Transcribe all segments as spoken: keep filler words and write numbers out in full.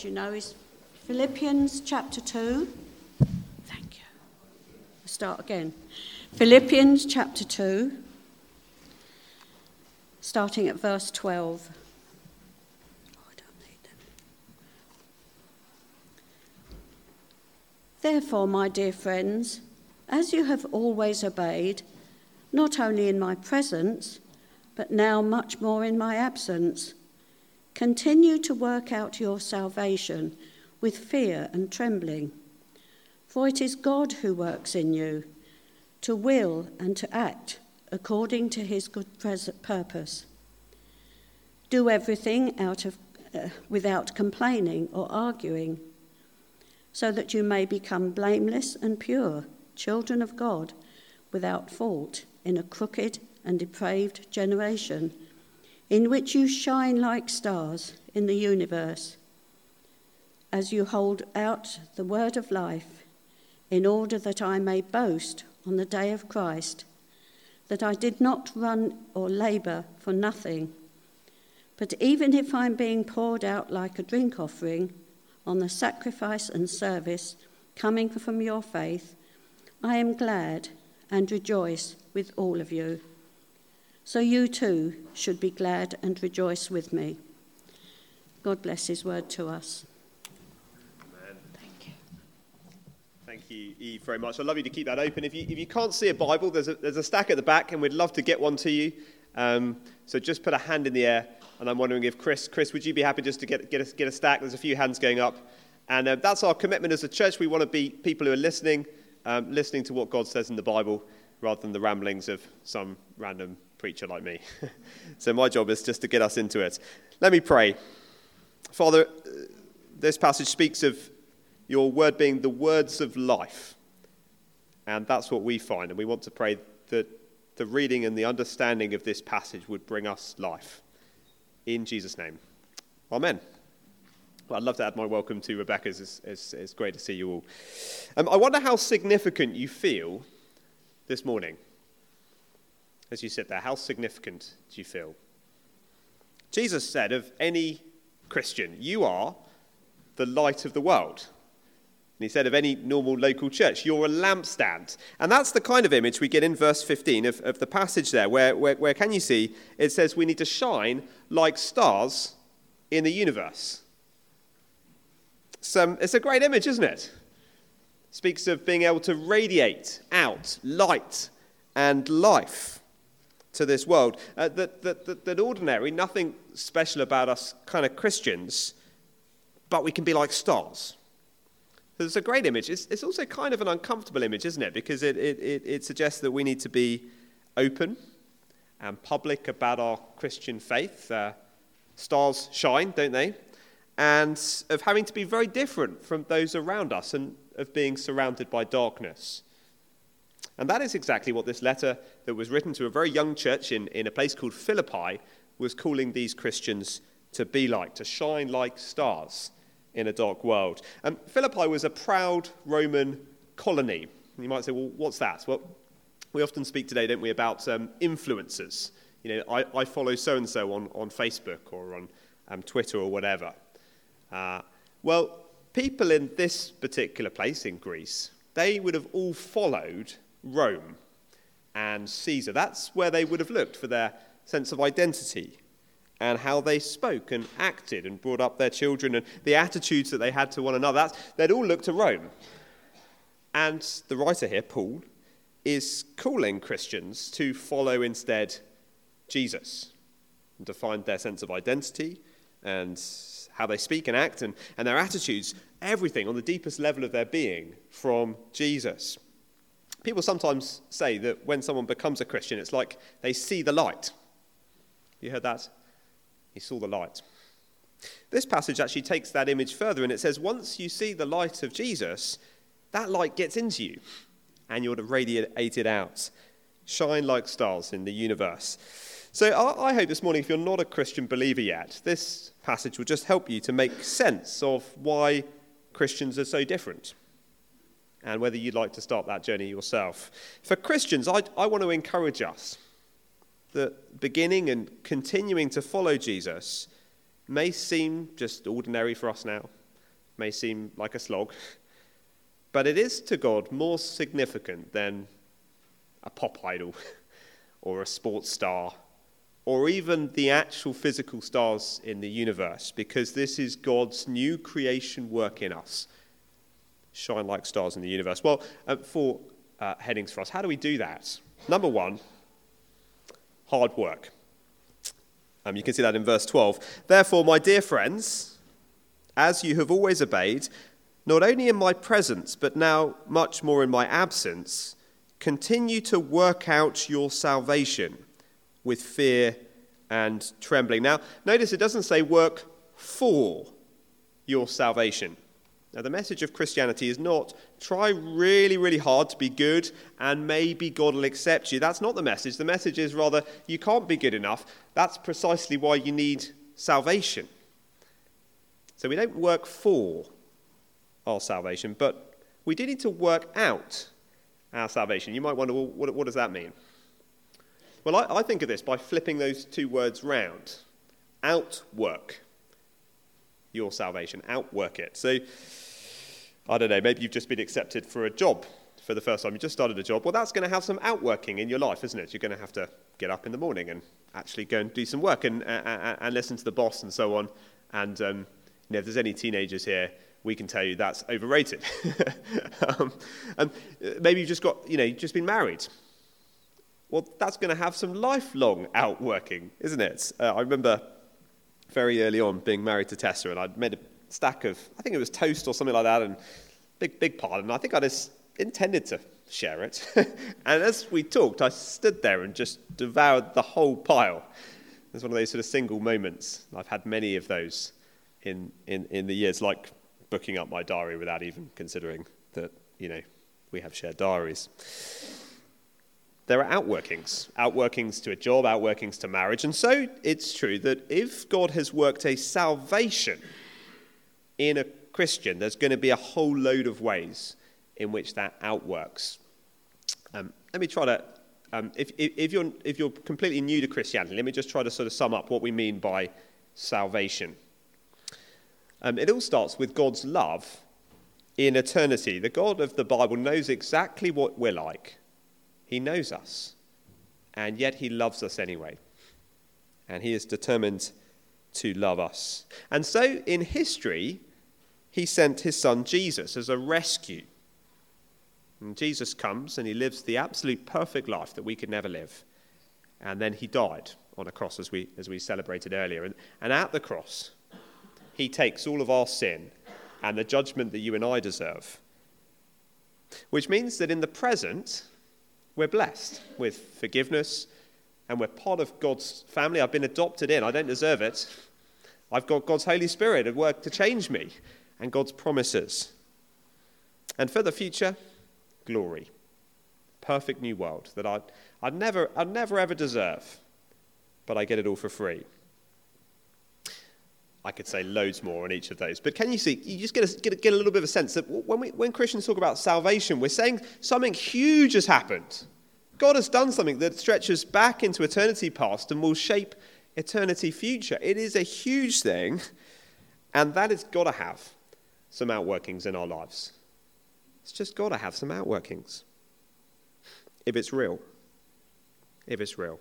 you know, is Philippians chapter two. Thank you. I'll start again. Philippians chapter two, starting at verse twelve. Oh, I don't need them. Therefore, my dear friends, as you have always obeyed, not only in my presence, but now much more in my absence, continue to work out your salvation with fear and trembling. For it is God who works in you, to will and to act according to his good purpose. Do everything out of, uh, without complaining or arguing, so that you may become blameless and pure, children of God, without fault, in a crooked and depraved generation, in which you shine like stars in the universe, as you hold out the word of life, in order that I may boast on the day of Christ, that I did not run or labour for nothing, but even if I'm being poured out like a drink offering on the sacrifice and service coming from your faith, I am glad and rejoice with all of you. So you too should be glad and rejoice with me. God bless his word to us. Amen. Thank you. Thank you, Eve, very much. I'd love you to keep that open. If you if you can't see a Bible, there's a, there's a stack at the back, and we'd love to get one to you. Um, so just put a hand in the air, and I'm wondering if Chris, Chris, would you be happy just to get get a, get a stack? There's a few hands going up. And uh, that's our commitment as a church. We want to be people who are listening, um, listening to what God says in the Bible, rather than the ramblings of some random preacher like me. So my job is just to get us into it. Let me pray. Father, this passage speaks of your word being the words of life. And that's what we find. And we want to pray that the reading and the understanding of this passage would bring us life. In Jesus' name. Amen. Well, I'd love to add my welcome to Rebecca's. It's, it's, it's great to see you all. Um, I wonder how significant you feel this morning. As you sit there, how significant do you feel? Jesus said of any Christian, you are the light of the world. And he said of any normal local church, you're a lampstand. And that's the kind of image we get in verse fifteen of, of the passage there, where, where, where, can you see, it says we need to shine like stars in the universe. So, it's a great image, isn't it? It speaks of being able to radiate out light and life to this world. Uh, that, that, that, that ordinary, nothing special about us kind of Christians, but we can be like stars. It's a great image. It's, it's also kind of an uncomfortable image, isn't it? Because it, it, it, it suggests that we need to be open and public about our Christian faith. Uh, stars shine, don't they? And of having to be very different from those around us and of being surrounded by darkness. And that is exactly what this letter that was written to a very young church in, in a place called Philippi was calling these Christians to be like, to shine like stars in a dark world. And Philippi was a proud Roman colony. You might say, well, what's that? Well, we often speak today, don't we, about um, influencers. You know, I, I follow so-and-so on, on Facebook or on um, Twitter or whatever. Uh, well, people in this particular place in Greece, they would have all followed Rome and Caesar. That's where they would have looked for their sense of identity and how they spoke and acted and brought up their children and the attitudes that they had to one another. That's, they'd all look to Rome. And the writer here, Paul, is calling Christians to follow instead Jesus and to find their sense of identity and how they speak and act and, and their attitudes, everything on the deepest level of their being from Jesus. People sometimes say that when someone becomes a Christian, it's like they see the light. You heard that? He saw the light. This passage actually takes that image further, and it says once you see the light of Jesus, that light gets into you, and you're to radiate it out. Shine like stars in the universe. So I, I hope this morning, if you're not a Christian believer yet, this passage will just help you to make sense of why Christians are so different, and whether you'd like to start that journey yourself. For Christians, I, I want to encourage us that beginning and continuing to follow Jesus may seem just ordinary for us now, may seem like a slog, but it is to God more significant than a pop idol or a sports star or even the actual physical stars in the universe, because this is God's new creation work in us. Shine like stars in the universe. Well, uh, four uh, headings for us. How do we do that? Number one, hard work. Um, you can see that in verse twelve. Therefore, my dear friends, as you have always obeyed, not only in my presence, but now much more in my absence, continue to work out your salvation with fear and trembling. Now, notice it doesn't say work for your salvation. Now, the message of Christianity is not try really, really hard to be good and maybe God will accept you. That's not the message. The message is rather you can't be good enough. That's precisely why you need salvation. So we don't work for our salvation, but we do need to work out our salvation. You might wonder, well, what, what does that mean? Well, I, I think of this by flipping those two words round. Outwork your salvation. Outwork it. So, I don't know, maybe you've just been accepted for a job for the first time. You just started a job. Well, that's going to have some outworking in your life, isn't it? You're going to have to get up in the morning and actually go and do some work and, and, and listen to the boss and so on. And um, you know, if there's any teenagers here, we can tell you that's overrated. um, and maybe you've just got, you know, you've just been married. Well, that's going to have some lifelong outworking, isn't it? Uh, I remember very early on being married to Tessa, and I'd made a stack of, I think it was toast or something like that, and big, big pile, and I think I just intended to share it. And as we talked, I stood there and just devoured the whole pile. It was one of those sort of single moments. I've had many of those in, in, in the years, like booking up my diary without even considering that, you know, we have shared diaries. There are outworkings, outworkings to a job, outworkings to marriage. And so it's true that if God has worked a salvation in a Christian, there's going to be a whole load of ways in which that outworks. Um, let me try to, um, if, if, if, you're, if you're completely new to Christianity, let me just try to sort of sum up what we mean by salvation. Um, it all starts with God's love in eternity. The God of the Bible knows exactly what we're like. He knows us, and yet he loves us anyway. And he is determined to love us. And so in history, he sent his son Jesus as a rescue. And Jesus comes and he lives the absolute perfect life that we could never live. And then he died on a cross, as we as we celebrated earlier. And, and at the cross, he takes all of our sin and the judgment that you and I deserve. Which means that in the present, we're blessed with forgiveness, and we're part of God's family. I've been adopted in. I don't deserve it. I've got God's Holy Spirit at work to change me, and God's promises. And for the future, glory. Perfect new world that I'd, I'd never, I'd never ever deserve, but I get it all for free. I could say loads more on each of those. But can you see, you just get a, get a, get a little bit of a sense that when, we, when Christians talk about salvation, we're saying something huge has happened. God has done something that stretches back into eternity past and will shape eternity future. It is a huge thing, and that has got to have some outworkings in our lives. It's just got to have some outworkings. If it's real. If it's real.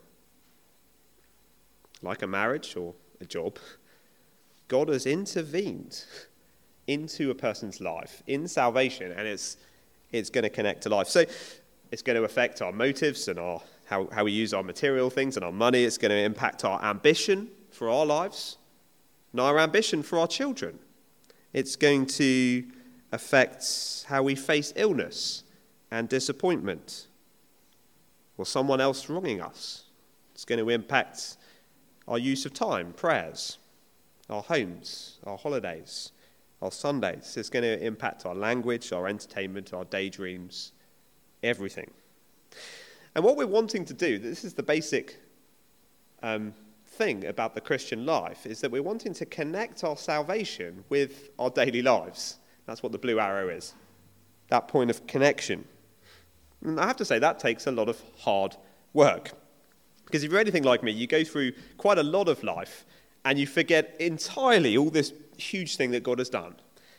Like a marriage or a job, God has intervened into a person's life in salvation, and it's it's going to connect to life. So it's going to affect our motives and our how, how we use our material things and our money. It's going to impact our ambition for our lives and our ambition for our children. It's going to affect how we face illness and disappointment or someone else wronging us. It's going to impact our use of time, prayers, our homes, our holidays, our Sundays. It's going to impact our language, our entertainment, our daydreams, everything. And what we're wanting to do, this is the basic um, thing about the Christian life, is that we're wanting to connect our salvation with our daily lives. That's what the blue arrow is, that point of connection. And I have to say, that takes a lot of hard work. Because if you're anything like me, you go through quite a lot of life and you forget entirely all this huge thing that God has done.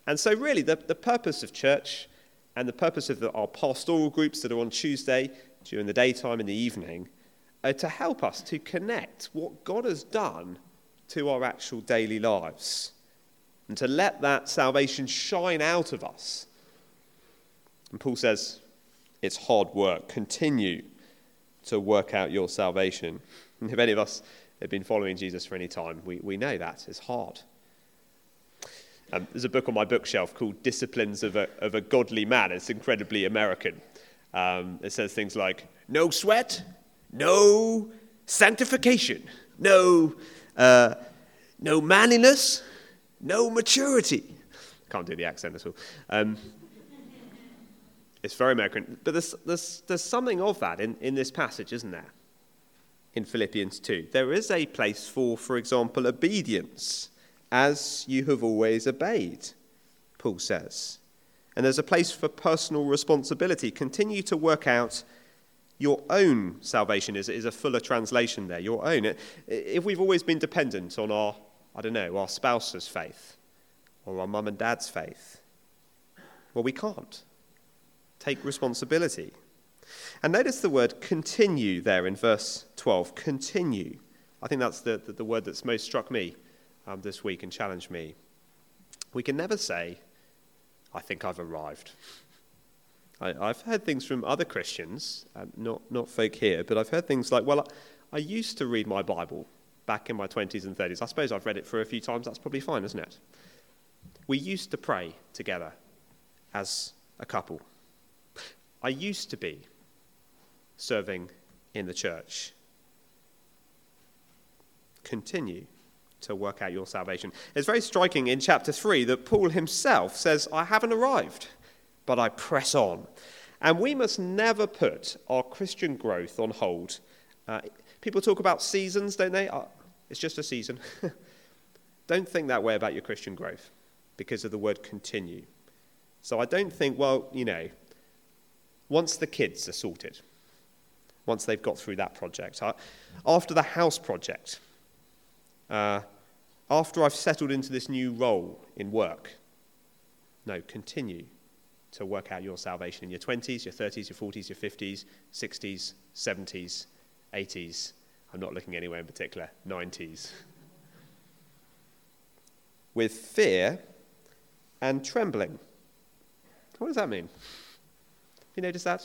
And so really the, the purpose of church and the purpose of the, our pastoral groups that are on Tuesday during the daytime and the evening are to help us to connect what God has done to our actual daily lives and to let that salvation shine out of us. And Paul says, it's hard work. Continue to work out your salvation. And if any of us have been following Jesus for any time, we, we know that. It's hard. Um, there's a book on my bookshelf called Disciplines of a, of a Godly Man. It's incredibly American. Um, it says things like, no sweat, no sanctification, no, uh, no manliness, no maturity. Can't do the accent at all. Um, it's very American. But there's, there's, there's something of that in, in this passage, isn't there? In Philippians two. There is a place for, for example, obedience, as you have always obeyed, Paul says. And there's a place for personal responsibility. Continue to work out your own salvation, is, is a fuller translation there, your own. If we've always been dependent on our, I don't know, our spouse's faith or our mum and dad's faith, well, we can't. Take responsibility. And notice the word continue there in verse twelve. Continue. I think that's the, the, the word that's most struck me um, this week and challenged me. We can never say, I think I've arrived. I, I've heard things from other Christians, um, not, not folk here, but I've heard things like, well, I, I used to read my Bible back in my twenties and thirties. I suppose I've read it for a few times. That's probably fine, isn't it? We used to pray together as a couple. I used to be serving in the church. Continue to work out your salvation. It's very striking in chapter three that Paul himself says, I haven't arrived, but I press on. And we must never put our Christian growth on hold. Uh, people talk about seasons, don't they? Uh, it's just a season. Don't think that way about your Christian growth because of the word continue. So I don't think, well, you know, once the kids are sorted, once they've got through that project, after the house project, uh, after I've settled into this new role in work. No, continue to work out your salvation in your twenties, your thirties, your forties, your fifties, sixties, seventies, eighties. I'm not looking anywhere in particular, nineties. With fear and trembling. What does that mean? You notice that?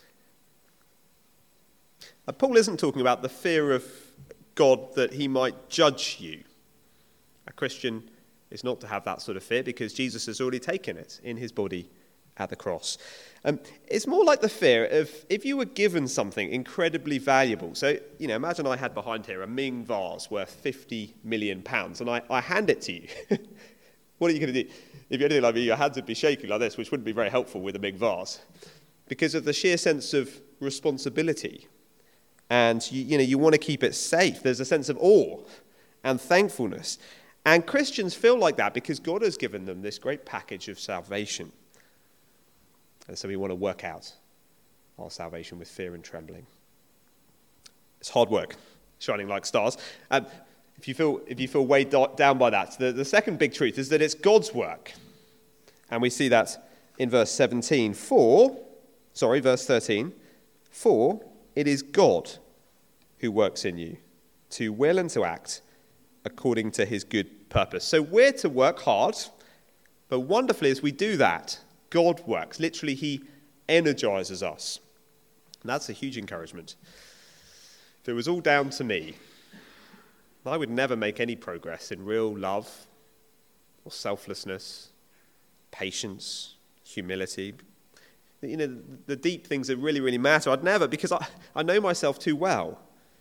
Uh, Paul isn't talking about the fear of God that he might judge you. A Christian is not to have that sort of fear because Jesus has already taken it in his body at the cross. Um, it's more like the fear of if you were given something incredibly valuable. So, you know, imagine I had behind here a Ming vase worth fifty million pounds and I, I hand it to you. What are you going to do? If you're anything like me, your hands would be shaking like this, which wouldn't be very helpful with a Ming vase. Because of the sheer sense of responsibility. And, you, you know, you want to keep it safe. There's a sense of awe and thankfulness. And Christians feel like that because God has given them this great package of salvation. And so we want to work out our salvation with fear and trembling. It's hard work, shining like stars. Um, if you feel if you feel weighed down by that, the, the second big truth is that it's God's work. And we see that in verse seventeen. For... Sorry, verse thirteen. For it is God who works in you to will and to act according to his good purpose. So we're to work hard, but wonderfully as we do that, God works. Literally, he energizes us. And that's a huge encouragement. If it was all down to me, I would never make any progress in real love or selflessness, patience, humility. You know, the deep things that really, really matter. I'd never, because I, I know myself too well.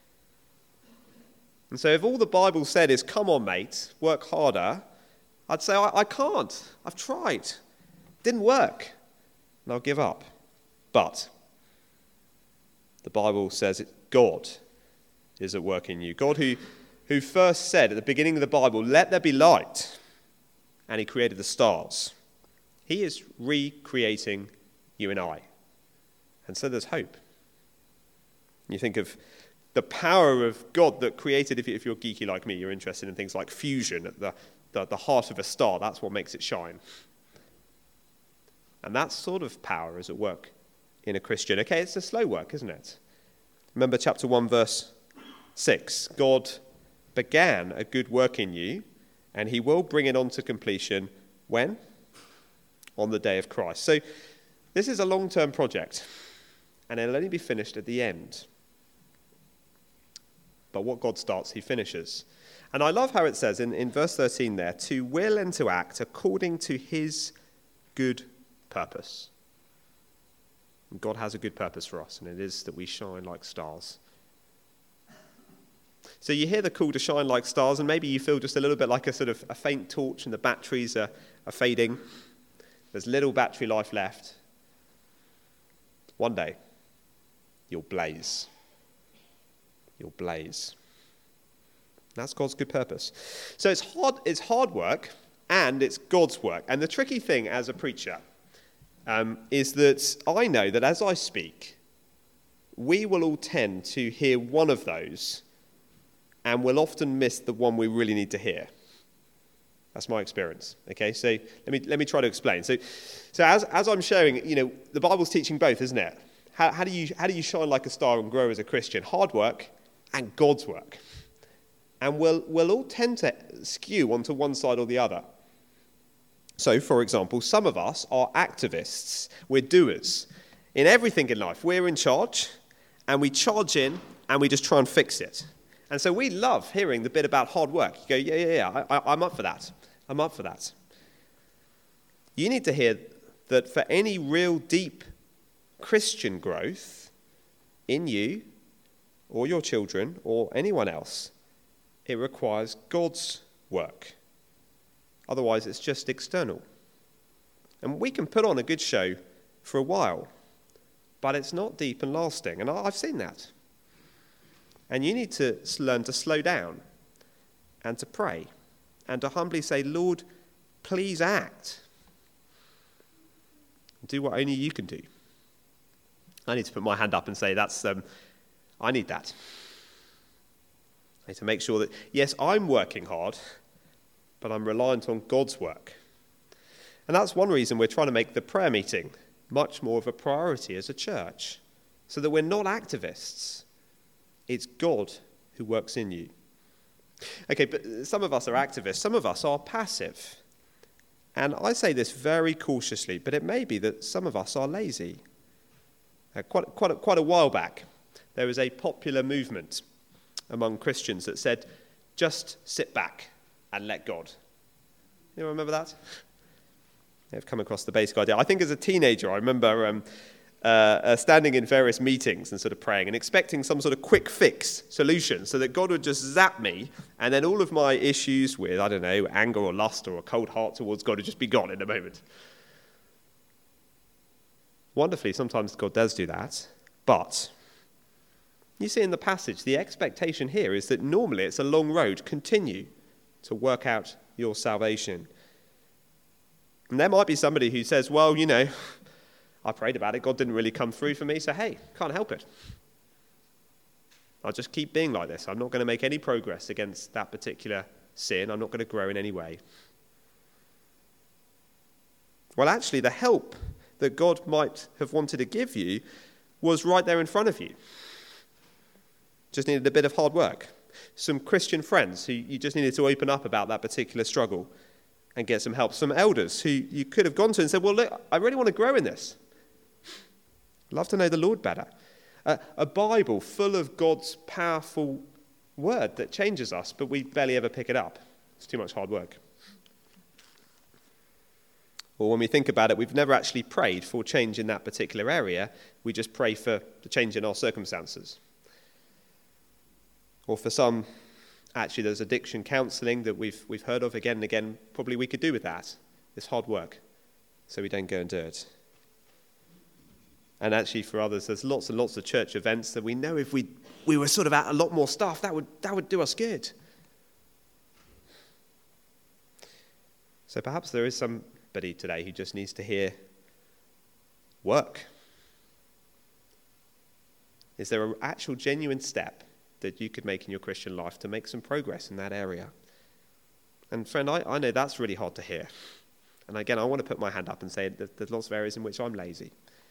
And so if all the Bible said is, come on, mate, work harder, I'd say, I, I can't. I've tried. Didn't work. And I'll give up. But the Bible says it, God is at work in you. God who, who first said at the beginning of the Bible, let there be light. And he created the stars. He is recreating you and I. And so there's hope. You think of the power of God that created, if you're geeky like me, you're interested in things like fusion at the, the, the heart of a star. That's what makes it shine. And that sort of power is at work in a Christian. Okay, it's a slow work, isn't it? Remember chapter one, verse six. God began a good work in you, and he will bring it on to completion when? On the day of Christ. So this is a long-term project, and it'll only be finished at the end. But what God starts, he finishes. And I love how it says in, in verse thirteen there, to will and to act according to his good purpose. And God has a good purpose for us, and it is that we shine like stars. So you hear the call to shine like stars, and maybe you feel just a little bit like a sort of a faint torch and the batteries are, are fading. There's little battery life left. One day, you'll blaze. You'll blaze. That's God's good purpose. So it's hard, it's hard work, and it's God's work. And the tricky thing as a preacher um, is that I know that as I speak, we will all tend to hear one of those, and we'll often miss the one we really need to hear. That's my experience. Okay, so let me let me try to explain. So, so as as I'm sharing, you know, the Bible's teaching both, isn't it? How, how do you how do you shine like a star and grow as a Christian? Hard work and God's work. And we'll, we'll all tend to skew onto one side or the other. So, for example, some of us are activists. We're doers. In everything in life, we're in charge, and we charge in, and we just try and fix it. And so we love hearing the bit about hard work. You go, yeah, yeah, yeah, I, I, I'm up for that. I'm up for that. You need to hear that for any real deep Christian growth in you, or your children, or anyone else, it requires God's work. Otherwise, it's just external. And we can put on a good show for a while, but it's not deep and lasting. And I've seen that. And you need to learn to slow down and to pray and to humbly say, Lord, please act. Do what only you can do. I need to put my hand up and say, that's um, I need that. I need to make sure that, yes, I'm working hard, but I'm reliant on God's work. And that's one reason we're trying to make the prayer meeting much more of a priority as a church, so that we're not activists. It's God who works in you. Okay, but some of us are activists, some of us are passive. And I say this very cautiously, but it may be that some of us are lazy. Uh, quite, quite, a, quite a while back, there was a popular movement among Christians that said, just sit back and let God. You remember that? I've come across the basic idea. I think as a teenager, I remember um, uh, uh, standing in various meetings and sort of praying and expecting some sort of quick fix solution so that God would just zap me, and then all of my issues with, I don't know, anger or lust or a cold heart towards God would just be gone in a moment. Wonderfully, sometimes God does do that, but you see in the passage, the expectation here is that normally it's a long road. Continue to work out your salvation. And there might be somebody who says, well, you know, I prayed about it, God didn't really come through for me, so hey, can't help it. I'll just keep being like this. I'm not going to make any progress against that particular sin. I'm not going to grow in any way. Well, actually, the help that God might have wanted to give you was right there in front of you. Just needed a bit of hard work. Some Christian friends who you just needed to open up about that particular struggle and get some help. Some elders who you could have gone to and said, well, look, I really want to grow in this. I'd love to know the Lord better. Uh, a Bible full of God's powerful word that changes us, but we barely ever pick it up. It's too much hard work. Or when we think about it, we've never actually prayed for change in that particular area. We just pray for the change in our circumstances. Or for some, actually there's addiction counselling that we've we've heard of again and again. Probably we could do with that. It's hard work, so we don't go and do it. And actually for others, there's lots and lots of church events that we know if we, we were sort of at a lot more staff, that would that would do us good. So perhaps there is somebody today who just needs to hear work. Is there an actual genuine step that you could make in your Christian life to make some progress in that area? And friend, I, I know that's really hard to hear. And again, I want to put my hand up and say that there's lots of areas in which I'm lazy.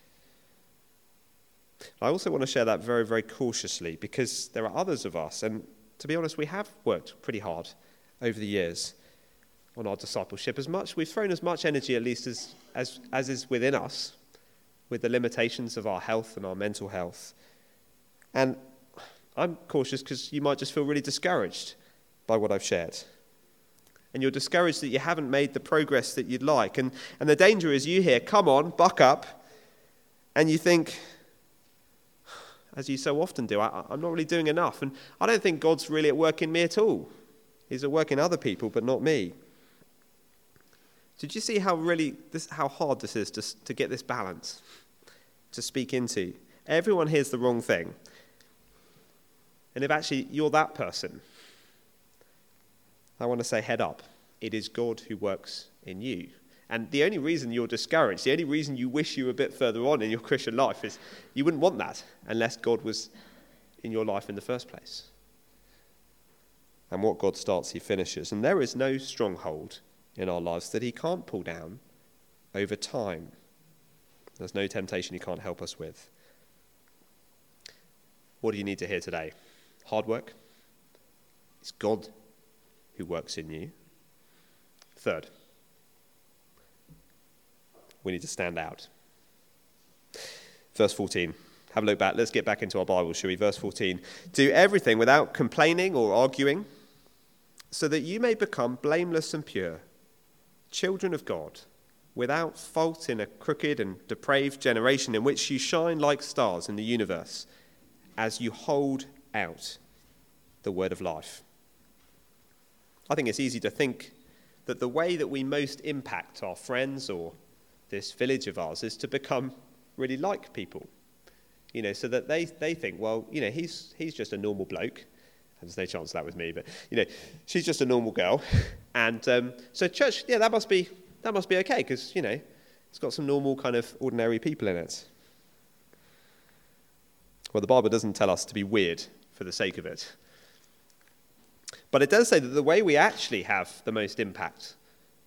I also want to share that very, very cautiously, because there are others of us, and to be honest, we have worked pretty hard over the years on our discipleship. As much, we've thrown as much energy, at least as, as, as is within us, with the limitations of our health and our mental health. And I'm cautious because you might just feel really discouraged by what I've shared. And you're discouraged that you haven't made the progress that you'd like. And, and the danger is you hear, come on, buck up, and you think, as you so often do, I, I'm not really doing enough. And I don't think God's really at work in me at all. He's at work in other people, but not me. Did you see how really this, how hard this is to, to get this balance, to speak into? Everyone hears the wrong thing. And if actually you're that person, I want to say head up. It is God who works in you. And the only reason you're discouraged, the only reason you wish you were a bit further on in your Christian life is you wouldn't want that unless God was in your life in the first place. And what God starts, he finishes. And there is no stronghold in our lives that he can't pull down over time. There's no temptation he can't help us with. What do you need to hear today? Hard work. It's God who works in you. Third, we need to stand out. Verse fourteen. Have a look back. Let's get back into our Bible, shall we? Verse fourteen. Do everything without complaining or arguing, so that you may become blameless and pure, children of God, without fault in a crooked and depraved generation in which you shine like stars in the universe, as you hold out the word of life. I think it's easy to think that the way that we most impact our friends or this village of ours is to become really like people. You know, so that they, they think, well, you know, he's he's just a normal bloke. There's no chance of that with me, but, you know, she's just a normal girl. And um, so church, yeah, that must be that must be okay because, you know, it's got some normal kind of ordinary people in it. Well, the Bible doesn't tell us to be weird for the sake of it. But it does say that the way we actually have the most impact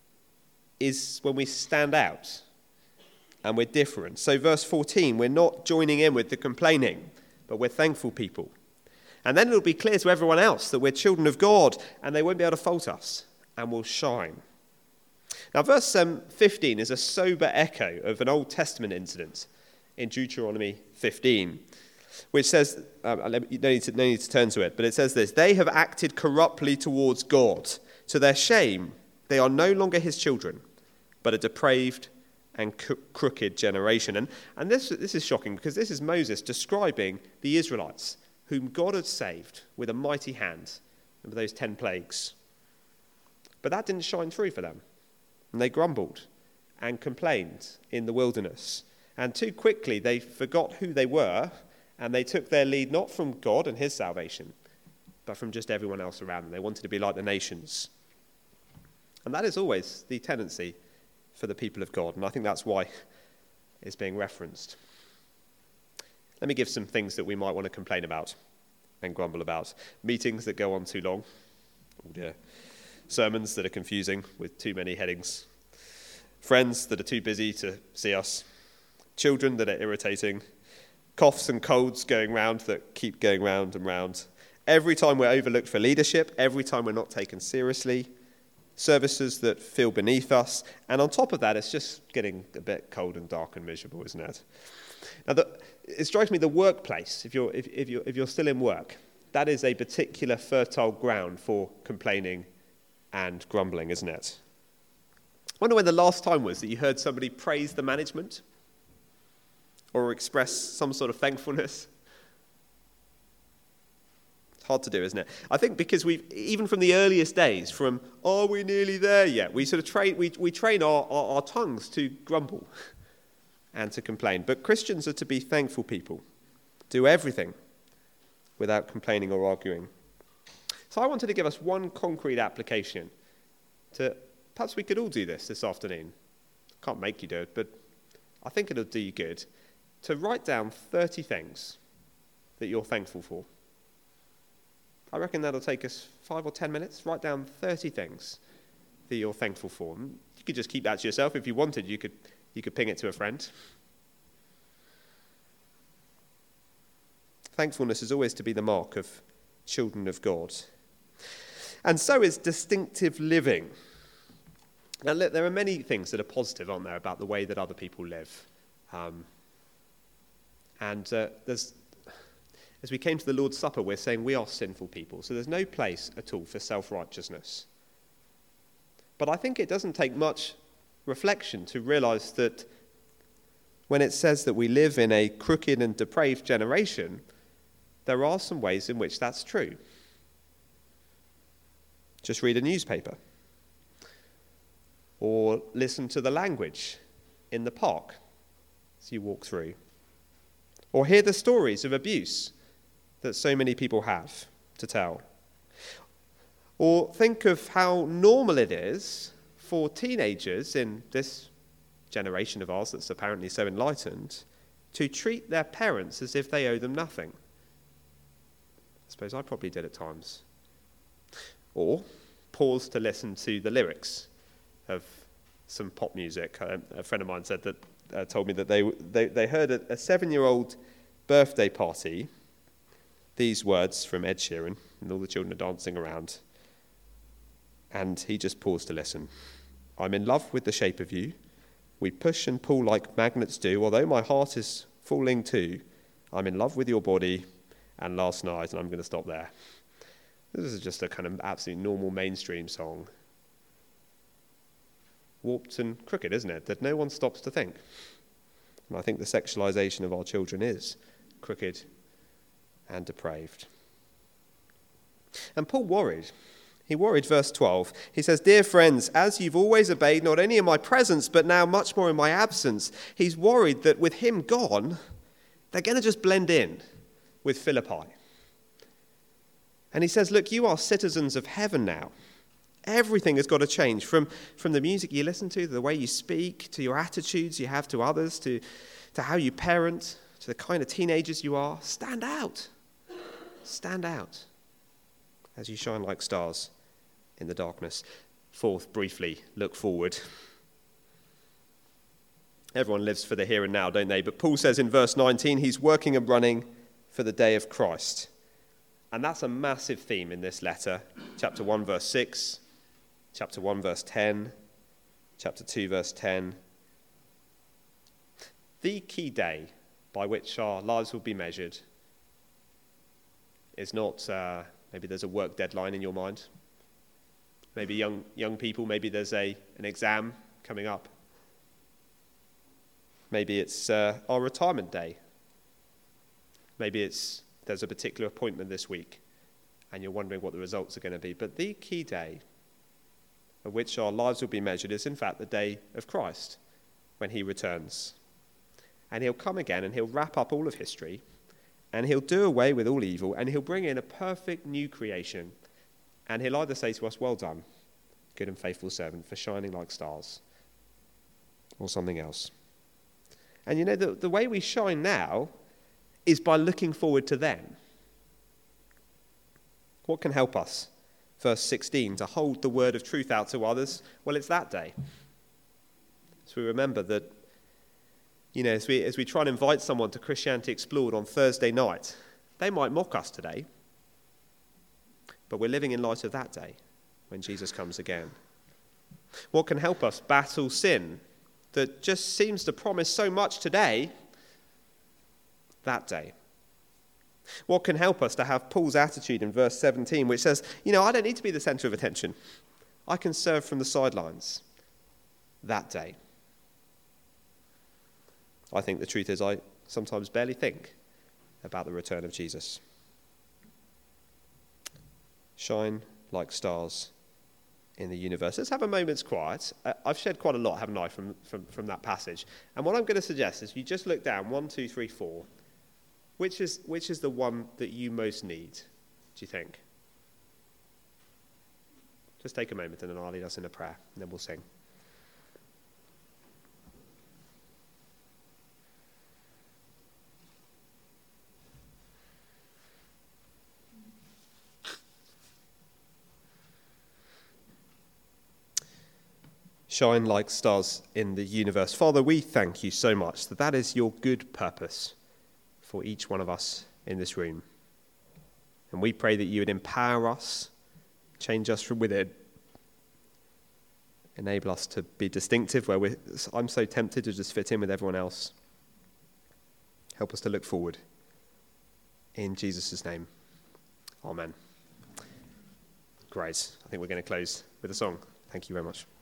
is when we stand out and we're different. So verse fourteen, we're not joining in with the complaining, but we're thankful people. And then it'll be clear to everyone else that we're children of God and they won't be able to fault us and we'll shine. Now verse um, fifteen is a sober echo of an Old Testament incident in Deuteronomy fifteen. Which says, um, you don't need, to, no need to turn to it, but it says this: they have acted corruptly towards God. To their shame, they are no longer his children, but a depraved and co- crooked generation. And, and this, this is shocking because this is Moses describing the Israelites, whom God had saved with a mighty hand, and those ten plagues. But that didn't shine through for them. And they grumbled and complained in the wilderness. And too quickly they forgot who they were, and they took their lead not from God and his salvation, but from just everyone else around them. They wanted to be like the nations. And that is always the tendency for the people of God. And I think that's why it's being referenced. Let me give some things that we might want to complain about and grumble about. Meetings that go on too long. Oh dear. Sermons that are confusing with too many headings. Friends that are too busy to see us. Children that are irritating. Coughs and colds going round that keep going round and round. Every time we're overlooked for leadership, every time we're not taken seriously, services that feel beneath us, and on top of that, it's just getting a bit cold and dark and miserable, isn't it? Now, the, it strikes me the workplace, if you're, if, if, you're, if you're still in work, that is a particular fertile ground for complaining and grumbling, isn't it? I wonder when the last time was that you heard somebody praise the management or express some sort of thankfulness. It's hard to do, isn't it? I think because we've, even from the earliest days, from, are we nearly there yet? We sort of train, we, we train our, our, our tongues to grumble and to complain. But Christians are to be thankful people. Do everything without complaining or arguing. So I wanted to give us one concrete application to, perhaps we could all do this this afternoon. Can't make you do it, but I think it'll do you good. To write down thirty things that you're thankful for. I reckon that'll take us five or ten minutes. Write down thirty things that you're thankful for. You could just keep that to yourself. If you wanted, you could, you could ping it to a friend. Thankfulness is always to be the mark of children of God. And so is distinctive living. Now, look, there are many things that are positive, aren't there, about the way that other people live. Um, and uh, there's, as we came to the Lord's Supper, we're saying we are sinful people. So there's no place at all for self-righteousness. But I think it doesn't take much reflection to realise that when it says that we live in a crooked and depraved generation, there are some ways in which that's true. Just read a newspaper. Or listen to the language in the park as you walk through. Or hear the stories of abuse that so many people have to tell. Or think of how normal it is for teenagers in this generation of ours that's apparently so enlightened to treat their parents as if they owe them nothing. I suppose I probably did at times. Or pause to listen to the lyrics of some pop music. A, a friend of mine said that, uh, told me that they, they, they heard at a seven-year-old birthday party these words from Ed Sheeran, and all the children are dancing around. And he just paused to listen. I'm in love with the shape of you. We push and pull like magnets do, although my heart is falling too. I'm in love with your body, and last night, and I'm going to stop there. This is just a kind of absolutely normal mainstream song. Warped and crooked, isn't it? That no one stops to think. And I think the sexualization of our children is crooked and depraved. And Paul worried. He worried, verse twelve. He says, "Dear friends, as you've always obeyed, not only in my presence, but now much more in my absence." He's worried that with him gone, they're going to just blend in with Philippi. And he says, look, you are citizens of heaven now. Everything has got to change, from, from the music you listen to, the way you speak, to your attitudes you have to others, to, to how you parent, to the kind of teenagers you are. Stand out. Stand out as you shine like stars in the darkness. Fourth, briefly, look forward. Everyone lives for the here and now, don't they? But Paul says in verse nineteen, he's working and running for the day of Christ. And that's a massive theme in this letter. Chapter one, verse six. Chapter one, verse ten. Chapter two, verse ten. The key day by which our lives will be measured is not, uh, maybe there's a work deadline in your mind. Maybe young young people, maybe there's a an exam coming up. Maybe it's uh, our retirement day. Maybe it's there's a particular appointment this week and you're wondering what the results are going to be. But the key day at which our lives will be measured is, in fact, the day of Christ, when he returns. And he'll come again and he'll wrap up all of history, and he'll do away with all evil, and he'll bring in a perfect new creation. And he'll either say to us, well done, good and faithful servant, for shining like stars, or something else. And you know, the, the way we shine now is by looking forward to then. What can help us? Verse sixteen, to hold the word of truth out to others. Well, it's that day. So we remember that, you know, as we, as we try and invite someone to Christianity Explored on Thursday night, they might mock us today, but we're living in light of that day when Jesus comes again. What can help us battle sin that just seems to promise so much today? That day. What can help us to have Paul's attitude in verse seventeen, which says, you know, I don't need to be the centre of attention. I can serve from the sidelines. That day. I think the truth is I sometimes barely think about the return of Jesus. Shine like stars in the universe. Let's have a moment's quiet. Uh, I've shared quite a lot, haven't I, from, from, from that passage. And what I'm going to suggest is you just look down, one, two, three, four. Which is, which is the one that you most need, do you think? Just take a moment and then I'll lead us in a prayer and then we'll sing. shine like stars in the universe. Father, we thank you so much that that is your good purpose for each one of us in this room. And we pray that you would empower us, change us from within, enable us to be distinctive where we're, I'm so tempted to just fit in with everyone else. Help us to look forward. In Jesus' name, amen. Great. I think we're going to close with a song. Thank you very much.